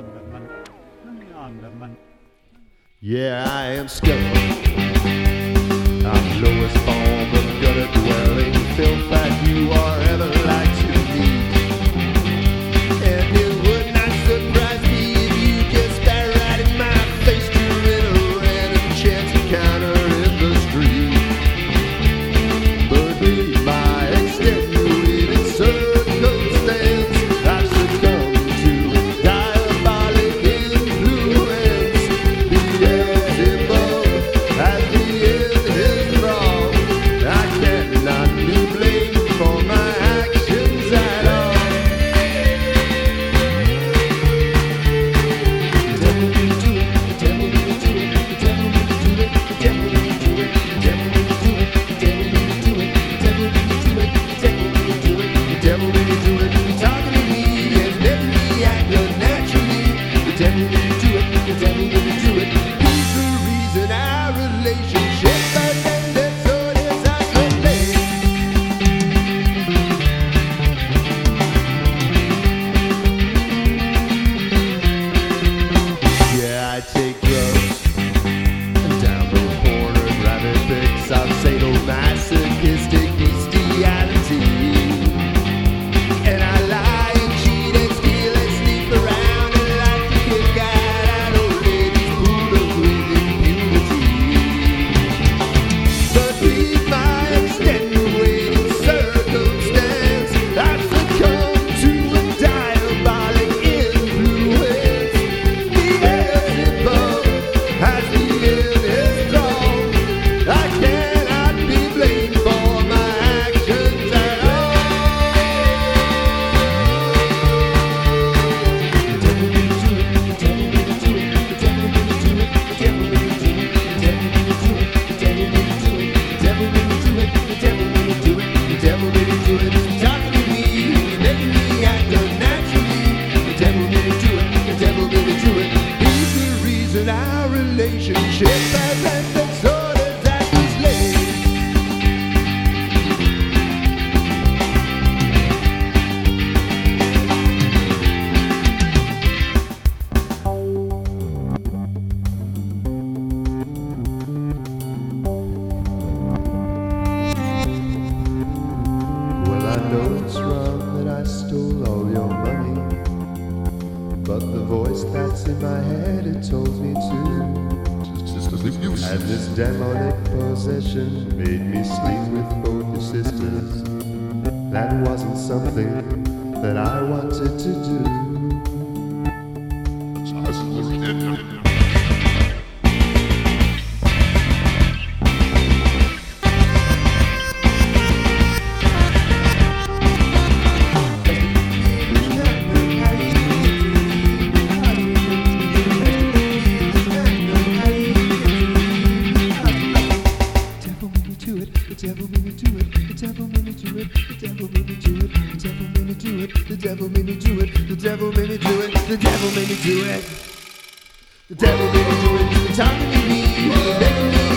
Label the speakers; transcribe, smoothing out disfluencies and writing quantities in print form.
Speaker 1: Yeah, I am skeptical. I'm lowest form of gutter dwelling filth that you are ever like to meet. And it would not surprise me if you just stare right in my face during a random chance encounter in the street. But in my extenuating circumstance, I've succumbed to diabolic influence. The end is above, as the end is wrong. I cannot be blamed for my actions at all. The devil made me do it, the devil made me do it, the devil made me do it, the devil made me do it, the devil made me do it, the devil made me do it, the devil made me do it, the devil made me do it, the devil made me do it. You're talking to me and making me act unnaturally. The devil made me do it, the devil made me do it. He's the reason our relationship has ended so disastrously. Yeah, I take drugs and down the corner, graphic pics of sadomasochistic bestiality. And I lie and cheat and steal and sleep around and like to kick out old ladies full of with impunity. But with my extenuating circumstance, I've succumbed to a diabolic influence. The air is above, as the end is strong. I cannot be blamed for my actions at all. The devil made me do it, the devil made me do it, the devil made me do it, the devil made me do it, the devil made me do it, the devil made me do it, the devil made me do it, the devil made me do it, the devil made me do it. Talking to me, making me act unnaturally. The devil made me do it, the devil made me do it. He's the reason our relationship has ended so disastrously. Well, I know it's wrong that I stole all your money, but the voice that's in my head, it told me to. And this demonic possession made me sleep with both your sisters. That wasn't something that I wanted to do. The devil made me do it, the devil made me do it, the devil made me do it, the devil made me do it, the devil made me do it, the devil made me do it, the devil made me do it, the devil made me do it. You're talking to me, making me